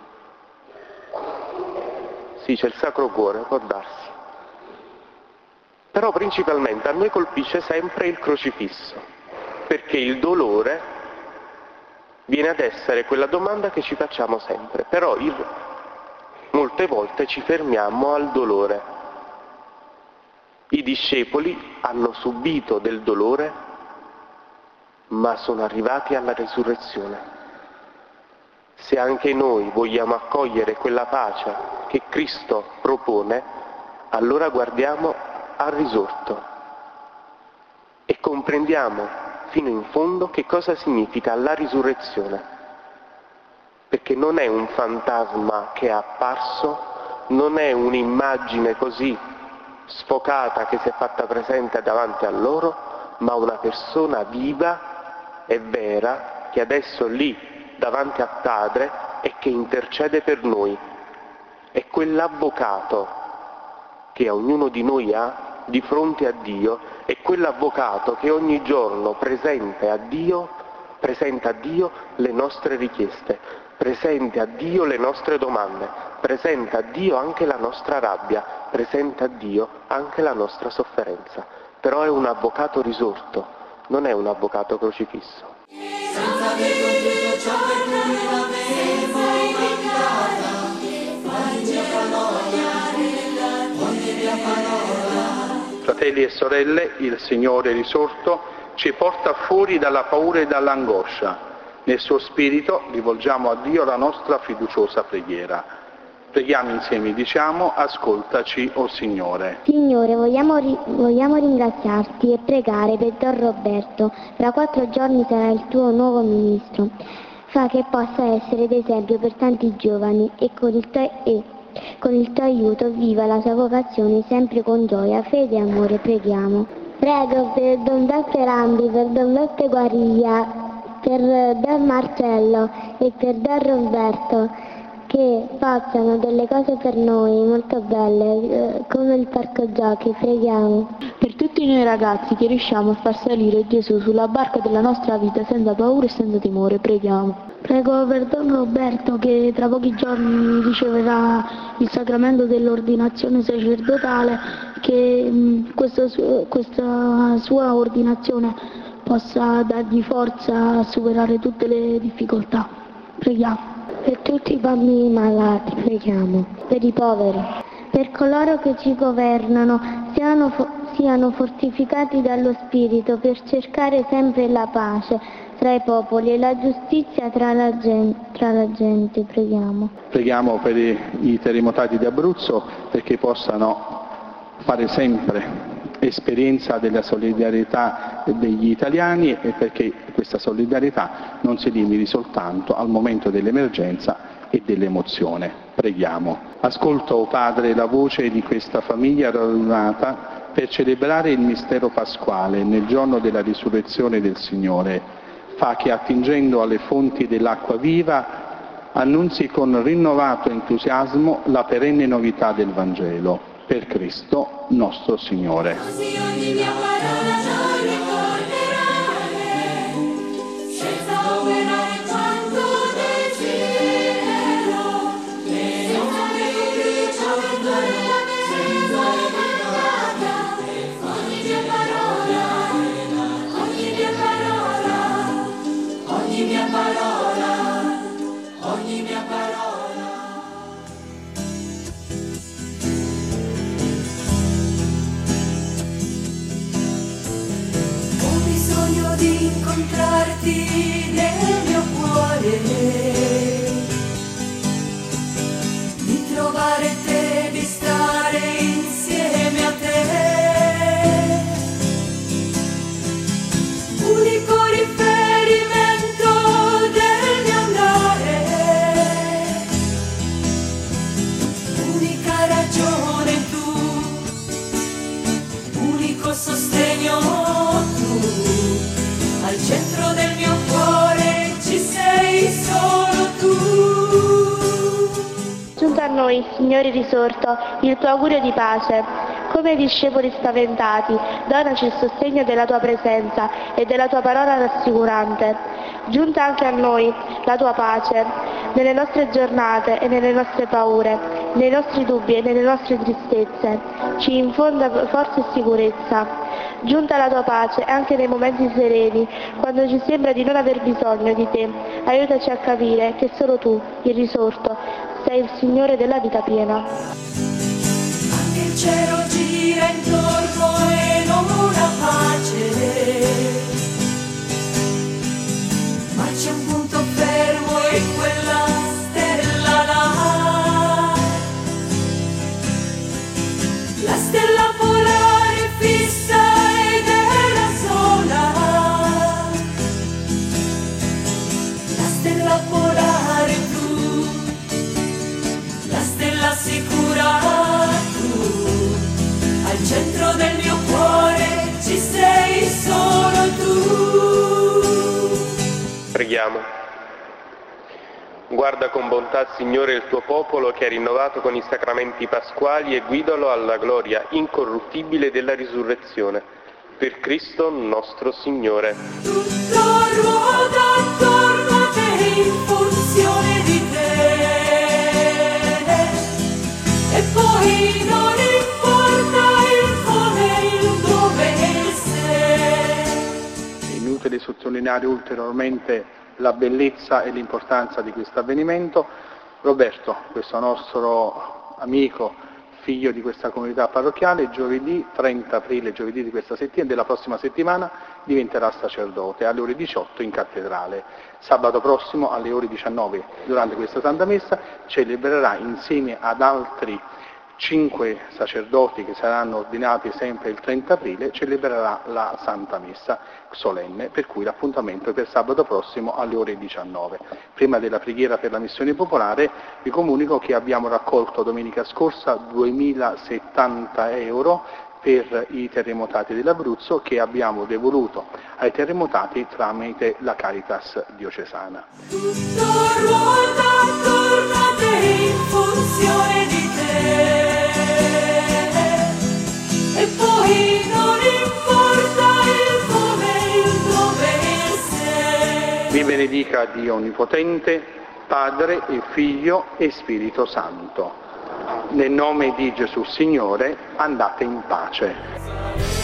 Sì, c'è il Sacro Cuore, può darsi. Però principalmente a noi colpisce sempre il crocifisso, perché il dolore viene ad essere quella domanda che ci facciamo sempre. Però molte volte ci fermiamo al dolore. I discepoli hanno subito del dolore, ma sono arrivati alla risurrezione. Se anche noi vogliamo accogliere quella pace che Cristo propone, allora guardiamo al risorto e comprendiamo fino in fondo che cosa significa la risurrezione. Perché non è un fantasma che è apparso, non è un'immagine così sfocata che si è fatta presente davanti a loro, ma una persona viva e vera che adesso è lì davanti al Padre e che intercede per noi. È quell'avvocato che ognuno di noi ha di fronte a Dio, è quell'avvocato che ogni giorno presenta a Dio le nostre richieste, presenta a Dio le nostre domande, presenta a Dio anche la nostra rabbia, presenta a Dio anche la nostra sofferenza. Però è un avvocato risorto, non è un avvocato crocifisso. Senza aver compiuto ciò per cui l'avevo invitata, faggi a parola, ogni mia parola. Fratelli e sorelle, il Signore risorto ci porta fuori dalla paura e dall'angoscia. Nel suo spirito rivolgiamo a Dio la nostra fiduciosa preghiera. Preghiamo insieme, diciamo: ascoltaci, o Signore. Signore, vogliamo ringraziarti e pregare per Don Roberto. Tra 4 giorni sarà il tuo nuovo ministro. Fa che possa essere d'esempio per tanti giovani e con il tuo aiuto viva la sua vocazione sempre con gioia, fede e amore. Preghiamo. Prego per Don Beppe Rambi, per Don Beppe Guariglia, per Don Marcello e per Don Roberto, che facciano delle cose per noi molto belle, come il parco giochi. Preghiamo. Per tutti noi ragazzi che riusciamo a far salire Gesù sulla barca della nostra vita senza paura e senza timore. Preghiamo. Prego per Don Roberto, che tra pochi giorni riceverà il sacramento dell'ordinazione sacerdotale, che questa sua ordinazione possa dargli forza a superare tutte le difficoltà. Preghiamo. Per tutti i bambini malati, preghiamo. Per i poveri. Per coloro che ci governano, siano siano fortificati dallo Spirito per cercare sempre la pace tra i popoli e la giustizia tra la gente. Preghiamo. Preghiamo per i terremotati di Abruzzo perché possano fare sempre esperienza della solidarietà degli italiani e perché questa solidarietà non si limiti soltanto al momento dell'emergenza e dell'emozione. Preghiamo. Ascolta, o Padre, la voce di questa famiglia radunata per celebrare il mistero pasquale nel giorno della risurrezione del Signore. Fa che, attingendo alle fonti dell'acqua viva, annunzi con rinnovato entusiasmo la perenne novità del Vangelo. Per Cristo nostro Signore. Così ogni mia parola non ritornerà, senza operare quanto desidero, senza che ciò perdone la mezza diventata. Ogni mia parola, ogni mia parola, ogni mia parola, ogni mia parola. Di incontrarti nel mio cuore, di trovare te, di stare insieme a te, unico riferimento del mio andare, unica ragione tu, unico sostegno tu. Al centro del mio cuore ci sei solo tu. Giunto a noi, Signore risorto, il tuo augurio di pace. Come discepoli spaventati, donaci il sostegno della tua presenza e della tua parola rassicurante. Giunta anche a noi la tua pace, nelle nostre giornate e nelle nostre paure, nei nostri dubbi e nelle nostre tristezze. Ci infonda forza e sicurezza. Giunta la tua pace anche nei momenti sereni, quando ci sembra di non aver bisogno di te. Aiutaci a capire che solo tu, il risorto, sei il Signore della vita piena. Anche il cielo gira intorno e non una pace, ma c'è un punto fermo in quella stella là, la stella polare fissa. Polare tu, la stella sicura tu, al centro del mio cuore ci sei solo tu. Preghiamo. Guarda con bontà, Signore, il tuo popolo che è rinnovato con i sacramenti pasquali e guidalo alla gloria incorruttibile della risurrezione. Per Cristo nostro Signore. Tutto ruota attorno a te in funzione di te, e poi non importa il come, il dove e il se. È inutile sottolineare ulteriormente la bellezza e l'importanza di questo avvenimento. Roberto, questo nostro amico, figlio di questa comunità parrocchiale, giovedì 30 aprile, giovedì di questa settimana, della prossima settimana, diventerà sacerdote alle ore 18 in cattedrale. Sabato prossimo alle ore 19, durante questa Santa Messa, celebrerà insieme ad altri 5 sacerdoti che saranno ordinati sempre il 30 aprile, celebrerà la Santa Messa solenne, per cui l'appuntamento è per sabato prossimo alle ore 19. Prima della preghiera per la missione popolare vi comunico che abbiamo raccolto domenica scorsa 2070 euro per i terremotati dell'Abruzzo che abbiamo devoluto ai terremotati tramite la Caritas diocesana. Tutto ruota attorno a te in funzione di te, e poi non importa il come, il dove e il se. Vi benedica Dio Onnipotente, Padre e Figlio e Spirito Santo. Nel nome di Gesù Signore, andate in pace.